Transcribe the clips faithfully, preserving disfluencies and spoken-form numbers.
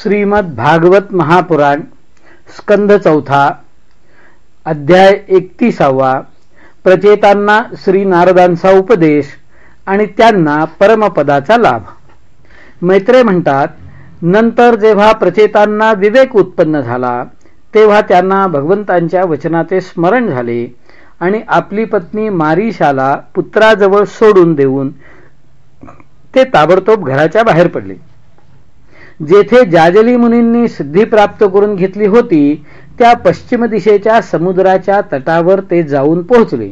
श्रीमद भागवत महापुराण स्कंद चौथा अध्याय एकतीसावा प्रचेतांना श्री नारदांचा उपदेश आणि त्यांना परमपदाचा लाभ. मैत्रेय म्हणतात, नंतर जेव्हा प्रचेतांना विवेक उत्पन्न झाला तेव्हा त्यांना भगवंतांच्या वचनाचे स्मरण झाले आणि आपली पत्नी मारीशाला पुत्राजवळ सोडून देऊन ते ताबडतोब घराच्या बाहेर पडले. जेथे जाजली मुनींनी सिद्धी प्राप्त करून घेतली होती त्या पश्चिम दिशेच्या समुद्राच्या तटावर ते जाऊन पोहोचले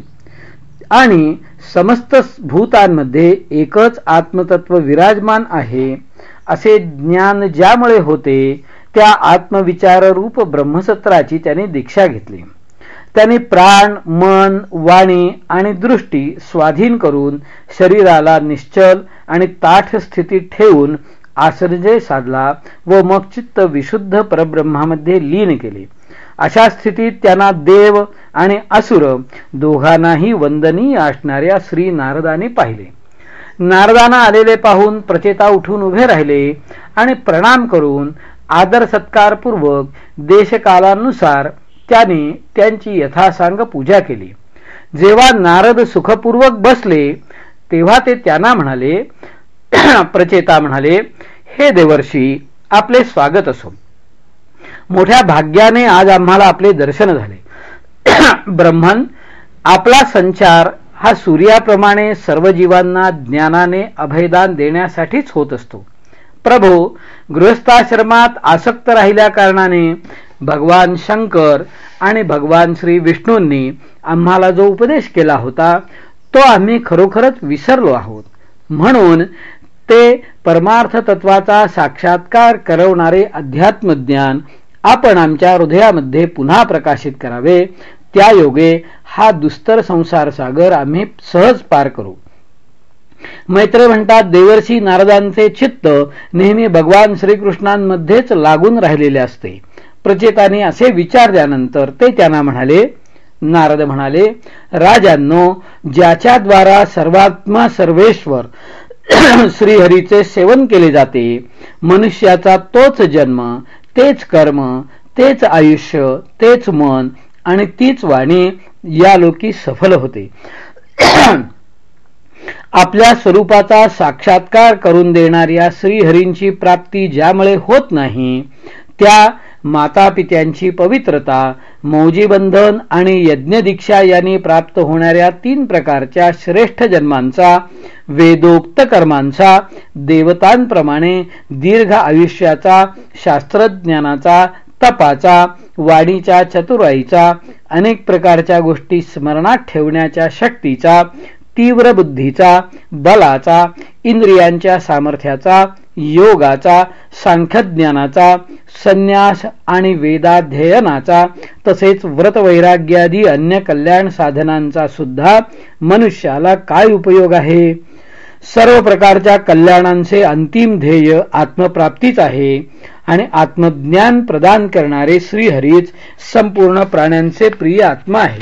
आणि समस्त भूतांमध्ये एकच आत्मतत्व विराजमान आहे असे ज्ञान ज्यामुळे होते त्या आत्मविचाररूप ब्रह्मसत्राची त्यांनी दीक्षा घेतली. त्यांनी प्राण, मन, वाणी आणि दृष्टी स्वाधीन करून शरीराला निश्चल आणि ताठ स्थितीत ठेवून आश्रय साधला व मग चित्त विशुद्ध परब्रह्मामध्ये लीन केले. अशा स्थितीत त्यांना देव आणि असुर दोघांनाही वंदनीय असणाऱ्या श्री नारदाने पाहिले. नारदांना आलेले पाहून प्रचेता उठून उभे राहिले आणि प्रणाम करून आदर सत्कारपूर्वक देशकालानुसार त्यांनी त्यांची यथासांग पूजा केली. जेव्हा नारद सुखपूर्वक बसले तेव्हा ते त्यांना म्हणाले, प्रचेता म्हणाले, हे देवर्षी, आपले स्वागत असो. मोठ्या भाग्याने आज आम्हाला आपले दर्शन झाले. ब्रह्मन, आपला संचार हा सूर्याप्रमाणे सर्व जीवांना ज्ञानाने अभयदान देण्यासाठीच होत असतो. प्रभो, गृहस्थाश्रमात आसक्त राहिल्या कारणाने भगवान शंकर आणि भगवान श्री विष्णूंनी आम्हाला जो उपदेश केला होता तो आम्ही खरोखरच विसरलो आहोत. म्हणून ते परमार्थ तत्वाचा साक्षात्कार करवणारे अध्यात्मज्ञान आपण आमच्या हृदयामध्ये पुन्हा प्रकाशित करावे. त्या योगे हा दुस्तर संसार सागर आम्ही सहज पार करू. मैत्रेय म्हणतात, देवर्षी नारदांचे चित्त नेहमी भगवान श्रीकृष्णांमध्येच लागून राहिलेले असते. प्रचेताने असे विचारल्यानंतर ते त्यांना म्हणाले, नारद म्हणाले, राजांनो, ज्याच्या द्वारा सर्वात्मा सर्वेश्वर श्रीहरीचे सेवन केले जाते, मनुष्याचा तोच जन्म, तेच कर्म, तेच आयुष्य, तेच मन आणि तीच वाणी या लोकी सफल होते. आपल्या स्वरूपाचा साक्षात्कार करून देणाऱ्या श्रीहरींची प्राप्ती ज्यामुळे होत नाही त्या माता पित्यांची पवित्रता, मौजीबंधन आणि यज्ञदीक्षा यांनी प्राप्त होणाऱ्या तीन प्रकारच्या श्रेष्ठ जन्मांचा, वेदोक्त कर्मांचा, देवतांप्रमाणे दीर्घ आयुष्याचा, शास्त्रज्ञानाचा, तपाचा, वाणीच्या चतुराईचा, अनेक प्रकारच्या गोष्टी स्मरणात ठेवण्याच्या शक्तीचा, तीव्र बुद्धीचा, बलाचा, इंद्रियांच्या सामर्थ्याचा, योगाचा, सांख्यज्ञानाचा, संन्यास आणि वेदाध्ययनाचा, तसेच व्रतवैराग्यादी अन्य कल्याण साधनांचा सुद्धा मनुष्याला काय उपयोग आहे. सर्व प्रकारच्या कल्याणांचे अंतिम ध्येय आत्मप्राप्तीच आहे आणि आत्मज्ञान प्रदान करणारे श्रीहरीच संपूर्ण प्राण्यांचे प्रिय आत्मा आहे.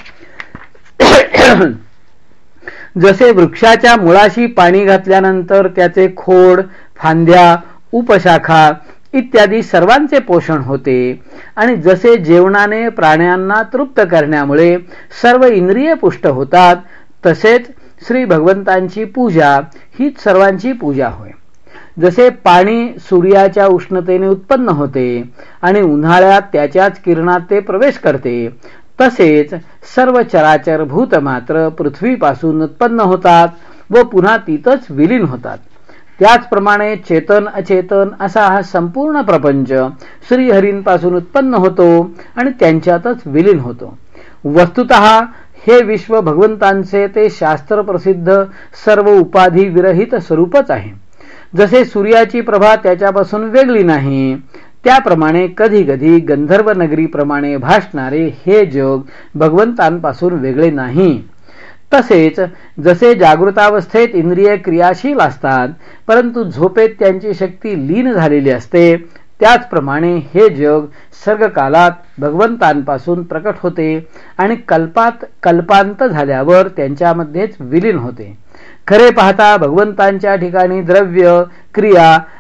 जसे वृक्षाच्या मुळाशी पाणी घातल्यानंतर त्याचे खोड, फांद्या, उपशाखा इत्यादी सर्वांचे पोषण होते आणि जसे जेवणाने प्राण्यांना तृप्त करण्यामुळे सर्व इंद्रिय पुष्ट होतात, तसेच श्री भगवंतांची पूजा हीच सर्वांची पूजा होय. जसे पाणी सूर्याच्या उष्णतेने उत्पन्न होते आणि उन्हाळ्यात त्याच्याच किरणात ते प्रवेश करते, तसेच सर्व चराचर भूत मात्र पृथ्वीपासून उत्पन्न होतात व पुन्हा तिथंच विलीन होतात. त्याचप्रमाणे चेतन अचेतन असा हा संपूर्ण प्रपंच श्रीहरींपासून उत्पन्न होतो आणि त्यांच्यातच विलीन होतो. वस्तुतः हे विश्व भगवंतांचे ते शास्त्र प्रसिद्ध सर्व उपाधी विरहित स्वरूपच आहे. जसे सूर्याची प्रभा त्याच्यापासून वेगळी नाही, त्याप्रमाणे कधी कधी गंधर्व नगरीप्रमाणे भासणारे हे जग भगवंतांपासून वेगळे नाही. तसेच जसे जागृतावस्थेत इंद्रिय क्रियाशील असतात परंतु झोपेत त्यांची शक्ती लीन झालेली असते, त्याचप्रमाणे हे जग सर्गकालात भगवंतांपासून प्रकट होते आणि कल्पात कल्पांत झाल्यावर त्यांच्यामध्येच विलीन होते. खरे पाहता भगवंतांच्या ठिकाणी द्रव्य, क्रिया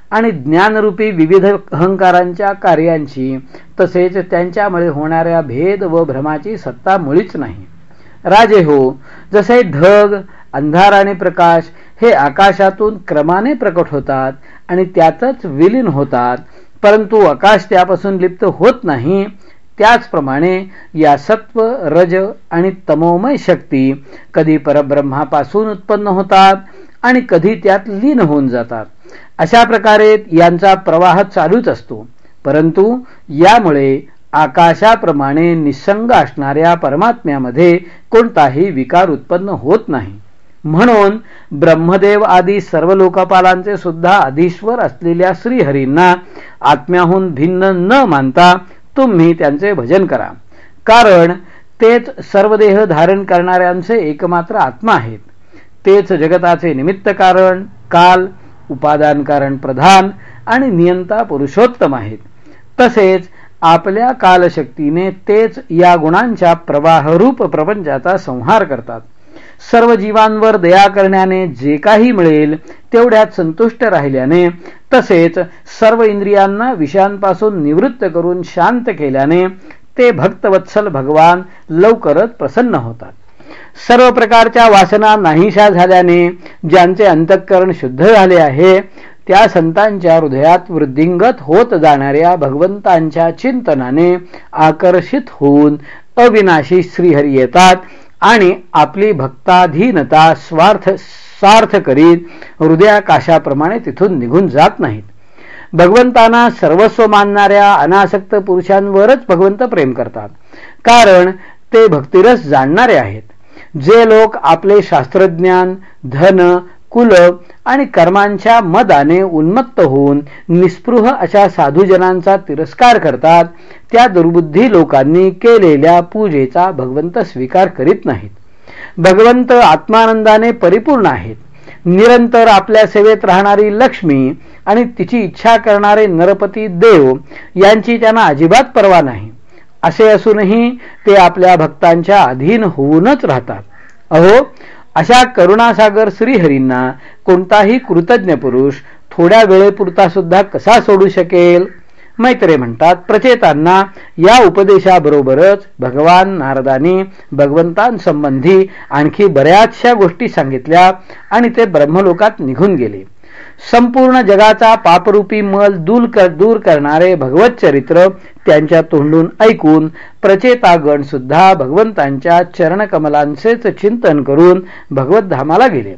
आणि ज्ञानरूपी विविध अहंकारांच्या कार्यांची तसेच त्यांच्यामुळे होणाऱ्या भेद व भ्रमाची सत्ता मुळीच नाही. राजे हो, जसे ढग, अंधार आणि प्रकाश हे आकाशातून क्रमाने प्रकट होतात आणि त्यातच विलीन होतात, परंतु आकाश त्यापासून लिप्त होत नाही, त्याचप्रमाणे या सत्व, रज आणि तमोमय शक्ती कधी परब्रह्मापासून उत्पन्न होतात आणि कधी त्यात लीन होऊन जातात. अशा प्रकारे यांचा प्रवाह चालूच असतो, परंतु यामुळे आकाशाप्रमाणे निसंग असणाऱ्या परमात्म्यामध्ये कोणताही विकार उत्पन्न होत नाही. म्हणून ब्रह्मदेव आदी सर्व लोकपालांचे सुद्धा अधीश्वर असलेल्या श्रीहरींना आत्म्याहून भिन्न न मानता तुम्ही त्यांचे भजन करा, कारण तेच सर्व देह धारण करणाऱ्यांचे एकमात्र आत्मा आहेत. तेच जगताचे निमित्त कारण, काल, उपादान कारण प्रधान आणि नियंता पुरुषोत्तम आहेत. तसेच आपल्या कालशक्तीने तेच या गुणांच्या प्रवाहरूप प्रपंचाचा संहार करतात. सर्व जीवांवर दया करण्याने जे काही मिळेल तेवढ्यात संतुष्ट राहिल्याने, तसेच सर्व इंद्रियांना विषयांपासून निवृत्त करून शांत केल्याने ते भक्तवत्सल भगवान लवकरच प्रसन्न होतात. सर्व प्रकारच्या वासना नाहीशा झाल्याने ज्यांचे अंतःकरण शुद्ध झाले आहे त्या संतांच्या हृदयात वृद्धिंगत होत जाणाऱ्या भगवंतांच्या चिंतनाने आकर्षित होऊन अविनाशी श्रीहरी येतात आणि आपली भक्ताधीनता स्वार्थ सार्थ करीत हृदयाकाशाप्रमाणे तिथून निघून जात नाहीत. भगवंतांना सर्वस्व मानणाऱ्या अनासक्त पुरुषांवरच भगवंत प्रेम करतात, कारण ते भक्तिरस जाणणारे आहेत. जे लोक आपले शास्त्रज्ञान, धन, कुल आणि कर्मांच्या मदाने उन्मत्त होऊन निस्पृह अशा साधुजनांचा तिरस्कार करतात, त्या दुर्बुद्धी लोकांनी केलेल्या पूजेचा भगवंत स्वीकार करीत नाहीत. भगवंत आत्मानंदाने परिपूर्ण आहेत. निरंतर आपल्या सेवेत राहणारी लक्ष्मी आणि तिची इच्छा करणारे नरपती देव यांची त्यांना अजिबात पर्वा नाही. असे असूनही ते आपल्या भक्तांच्या अधीन होऊनच राहतात. अहो, अशा करुणासागर श्रीहरींना कोणताही कृतज्ञ पुरुष थोड्या वेळेपुरता सुद्धा कसा सोडू शकेल? मैत्रेय म्हणतात, प्रचेतांना या उपदेशाबरोबरच भगवान नारदांनी भगवंतांसंबंधी आणखी बऱ्याचशा गोष्टी सांगितल्या आणि ते ब्रह्मलोकात निघून गेले. संपूर्ण जगाचा पापरूपी मल दूर कर दूर करणारे भगवत चरित्र त्यांच्या तोंडून ऐकून प्रचेतागण सुद्धा भगवंतांच्या चरणकमलांचेच चिंतन करून भगवत धामाला गेले.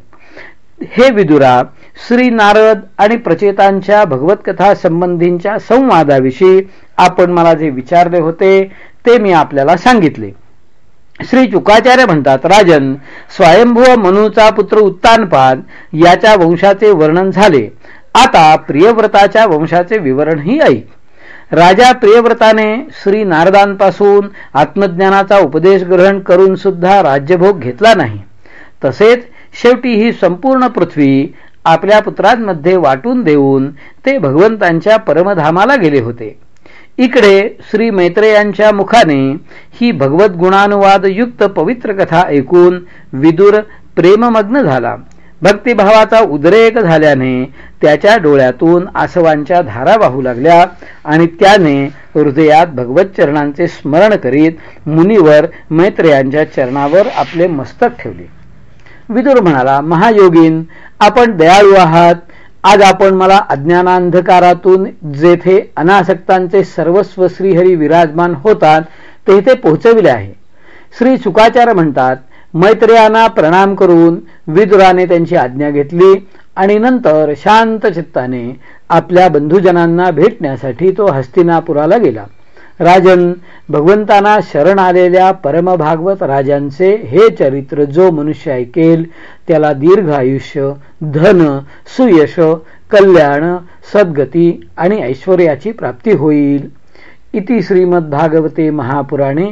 हे विदुरा, श्री नारद आणि प्रचेतांच्या भगवत कथा संबंधींच्या संवादाविषयी आपण मला जे विचारले होते ते मी आपल्याला सांगितले. श्री शुकाचार्य म्हणतात, राजन, स्वयंभुव मनुचा पुत्र उत्तानपाद याच्या वंशाचे वर्णन झाले. आता प्रियव्रताच्या वंशाचे विवरणही ऐक. राजा प्रियव्रताने श्री नारदांपासून आत्मज्ञानाचा उपदेश ग्रहण करून सुद्धा राज्यभोग घेतला नाही. तसेच शेवटी ही संपूर्ण पृथ्वी आपल्या पुत्रांमध्ये वाटून देऊन ते भगवंतांच्या परमधामाला गेले होते. इकडे श्री मैत्रेयांच्या मुखाने ही भगवत गुणानुवाद युक्त पवित्र कथा ऐकून विदुर प्रेममग्न झाला. भक्तिभावाचा उद्रेक झाल्याने त्याच्या डोळ्यातून आसवांच्या धारा वाहू लागल्या आणि त्याने हृदयात भगवत चरणांचे स्मरण करीत मुनीवर मैत्रेयांच्या चरणावर आपले मस्तक ठेवले. विदुर म्हणाला, महायोगीन, आपण दयाळू आहात. आज आपण मला अज्ञानांधकारातून जेथे अनासक्तांचे सर्वस्व श्रीहरी विराजमान होतात तेथे पोहोचविले आहे. श्री शुकाचार्य म्हणतात, मैत्रेयांना प्रणाम करून विदुराने त्यांची आज्ञा घेतली आणि नंतर शांत चित्ताने आपल्या बंधुजनांना भेटण्यासाठी तो हस्तिनापुराला गेला. राजन, भगवंतांना शरण आलेल्या परमभागवत राजांचे हे चरित्र जो मनुष्य ऐकेल त्याला दीर्घ आयुष्य, धन, सुयश, कल्याण, सद्गती आणि ऐश्वर्याची प्राप्ती होईल. इति श्रीमद्भागवते महापुराणे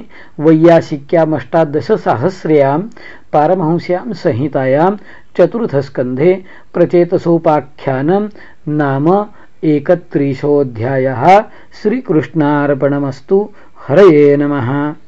वैयासिक्यामष्टादशसाहस्र्यां पारमहंस्यां संहितायां चतुर्थस्कन्धे प्रचेतसोपाख्यानं नाम एकत्रिंशोऽध्यायः. श्रीकृष्णार्पणमस्तु. हरये नमः.